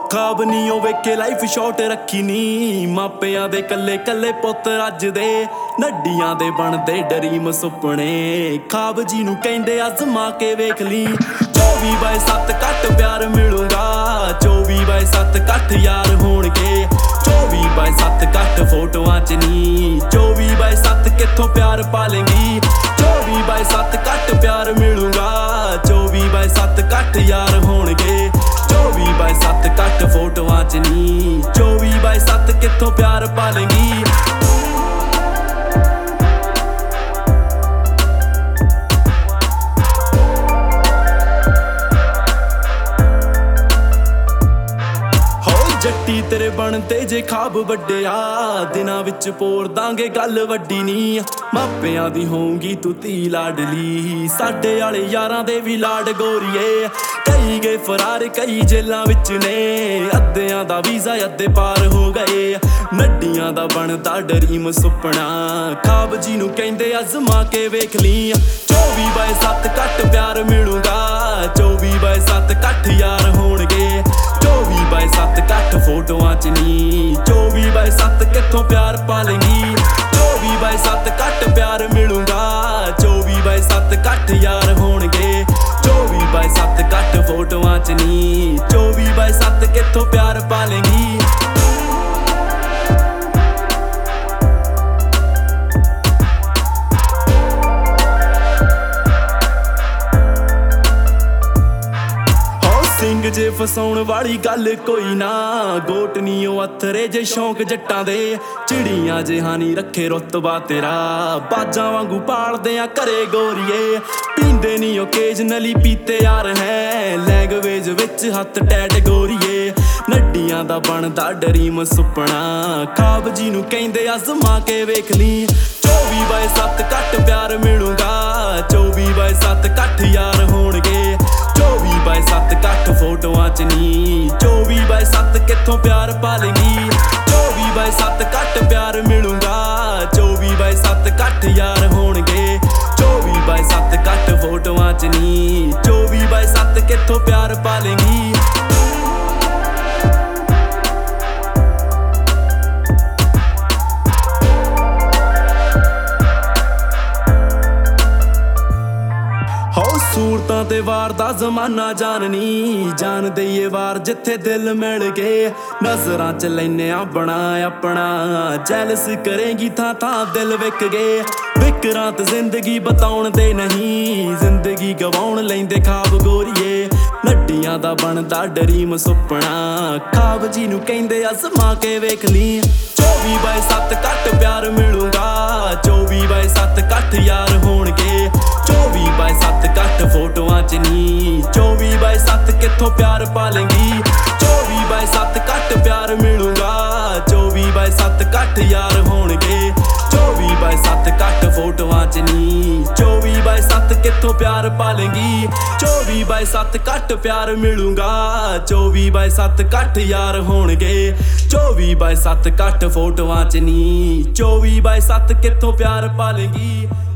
ਖਾਬ ਨੀ ਉਹ ਵੇਖੇ ਲਾਈਫ ਸ਼ਾਰਟ ਰੱਖੀ ਨੀ ਮਾਪਿਆਂ ਦੇ ਕੱਲੇ ਕੱਲੇ ਪੁੱਤ ਰੱਜਦੇ ਨੱਡੀਆਂ ਦੇ ਬਣਦੇ ਡਰੀਮ ਸੁਪਨੇ ਖਾਬ ਜੀ ਨੂੰ ਕਹਿੰਦੇ ਅਜ਼ਮਾ ਕੇ ਵੇਖ ਲਈ 24/7 ਘੱਟ ਪਿਆਰ ਮਿਲੂਗਾ 24/7 ਘੱਟ ਯਾਰ ਹੋਣਗੇ 24/7 ਘੱਟ ਫੋਟੋਆਂ ਚ ਨੀ 24/7 ਕਿੱਥੋਂ ਪਿਆਰ ਪਾਲੇਂਗੀ 24/7 ਘੱਟ ਪਿਆਰ ਮਿਲੂਗਾ 24/7 ਘੱਟ ਯਾਰ ਹੋਣਗੇ 24/7 ਘੱਟ ਫੋਟੋਆਂ ਚ ਨੀ 24/7 ਕਿੱਥੋਂ ਪਿਆਰ ਪਾਲੇਂਗੀ ਜੱਟੀ ਤੇਰੇ ਬਣਦੇ ਜੇ ਖਾਬ ਵੱਡਿਆ ਦਿਨਾਂ ਵਿੱਚ ਪੋਰ ਦਾਂਗੇ ਗੱਲ ਵੱਡੀ ਨੀ ਮਾਪਿਆਂ ਦੀ ਹੋਊਗੀ ਤੂੰ ਧੀ ਲਾਡਲੀ ਸਾਡੇ ਵਾਲੇ ਯਾਰਾਂ ਦੇ ਵੀ ਲਾਡ ਗੋਰੀਏ ਕਈ ਗਏ ਫਰਾਰ ਕਈ ਜੇਲਾਂ ਵਿੱਚ ਨੇ ਅੱਧਿਆਂ ਦਾ ਵੀਜ਼ਾ ਅੱਧੇ ਪਾਰ ਹੋ ਗਏ ਨੱਡੀਆਂ ਦਾ ਬਣਦਾ ਡਰੀਮ ਸੁਪਨਾ ਖਾਬ ਜੀ ਨੂੰ ਕਹਿੰਦੇ ਅਜ਼ਮਾ ਕੇ ਵੇਖ ਲਈ 24/7 ਘੱਟ ਪਿਆਰ ਮਿਲੂਗਾ 24/7 ਘੱਟ ਯਾਰ ਹੋਣਗੇ 24/7 ਘੱਟ ਫੋਟੋਆਂ ਚ ਨੀ 24/7 ਕਿੱਥੋਂ ਪਿਆਰ ਪਾਲੇਂਗੀ 24/7 ਘੱਟ ਪਿਆਰ ਮਿਲੂਗਾ 24/7 ਘੱਟ ਯਾਰ ਹੋਣਗੇ 24/7 ਘੱਟ ਫੋਟੋਆਂ ਚ ਨੀ 24/7 ਕਿੱਥੋਂ ਪਿਆਰ ਪਾਲੇਂਗੀ ਸਿੰਘ ਜੇ ਫਸਾਉਣ ਵਾਲੀ ਗੱਲ ਕੋਈ ਨਾ ਗੋਟ ਨੀ ਉਹ ਅਥਰੇ ਜੇ ਸ਼ੌਂਕ ਜੱਟਾਂ ਦੇ ਚਿੜੀਆਂ ਜਹਾਨੀ ਰੱਖੇ ਰੁਤਬਾ ਤੇਰਾ ਬਾਜਾਂ ਵਾਂਗੂ ਪਾਲਦੇ ਆ ਘਰੇ ਗੋਰੀਏ ਪੀਂਦੇ ਨੀ ਓਕੇਜਨਲੀ ਪੀਤੇ ਯਾਰ ਹੈ ਲੈਂਗਵੇਜ ਵਿੱਚ ਹੱਥ ਟੈਟ ਗੋਰੀਏ ਨੱਡੀਆਂ ਦਾ ਬਣਦਾ ਡਰੀਮ ਸੁਪਨਾ ਖਾਬ ਜੀ ਨੂੰ ਕਹਿੰਦੇ ਅਜ਼ਮਾ ਕੇ ਵੇਖ ਲਈ 24/7 ਘੱਟ ਪਿਆਰ ਮਿਲੂਗਾ 24/7 ਘੱਟ ਯਾਰ ਹੋਣਗੇ 24/7 ਘੱਟ ਫੋਟੋਆਂ ਚ ਨੀ 24/7 ਕਿੱਥੋਂ ਪਿਆਰ ਪਾਲੇਂਗੀ 24/7 ਘੱਟ ਪਿਆਰ ਮਿਲੂਗਾ 24/7 ਘੱਟ ਯਾਰ ਹੋਣਗੇ 24/7 ਘੱਟ ਫੋਟੋਆਂ ਚ ਨੀ 24/7 ਕਿੱਥੋਂ ਪਿਆਰ ਪਾਲੇਂਗੀ ਸੂਰਤਾਂ ਤੇ ਵਾਰ ਦਾ ਜ਼ਮਾਨਾ ਜਾਣਨੀ ਜਾਣ ਦਈਏ ਵਾਰ ਜਿੱਥੇ ਦਿਲ ਮਿਲ ਗਏ ਨਜ਼ਰਾਂ ਚ ਲੈਨੇ ਆ ਬਣਾ ਆਪਣਾ ਜੈਲਸ ਕਰੇਗੀ ਥਾਂ ਦਿਲ ਵਿਕ ਗਏ ਵਿਕਰਾਂਤ ਜ਼ਿੰਦਗੀ ਬਤਾਉਣ ਦੇ ਨਹੀਂ ਜ਼ਿੰਦਗੀ ਗਵਾਉਣ ਲੈਂਦੇ ਖਾਬ ਗੋਰੀਏ ਨੱਡੀਆਂ ਦਾ ਬਣਦਾ ਡਰੀਮ ਸੁਪਨਾ ਖਾਬ ਜੀ ਨੂੰ ਕਹਿੰਦੇ ਅਜ਼ਮਾ ਕੇ ਵੇਖ ਲਈ 24/7 ਘੱਟ ਪਿਆਰ ਮਿਲੂਗਾ 24/7 ਘੱਟ ਯਾਰ ਹੋਣਗੇ 24/7 ਘੱਟ ਫੋਟੋਆਂ ਚ ਨੀ 24/7 ਕਿੱਥੋਂ ਪਿਆਰ ਪਾਲੇਂਗੀ 24/7 ਘੱਟ ਪਿਆਰ ਮਿਲੂਗਾ 24/7 ਘੱਟ ਯਾਰ ਹੋਣਗੇ 24/7 ਘੱਟ ਫੋਟੋਆਂ ਚ ਨੀ 24/7 ਕਿੱਥੋਂ ਪਿਆਰ ਪਾਲੇਂਗੀ 24/7 ਘੱਟ ਪਿਆਰ ਮਿਲੂਗਾ 24/7 ਘੱਟ ਯਾਰ ਹੋਣਗੇ 24/7 ਘੱਟ ਫੋਟੋਆਂ ਚ ਨੀ 24/7 ਕਿੱਥੋਂ ਪਿਆਰ ਪਾਲੇਂਗੀ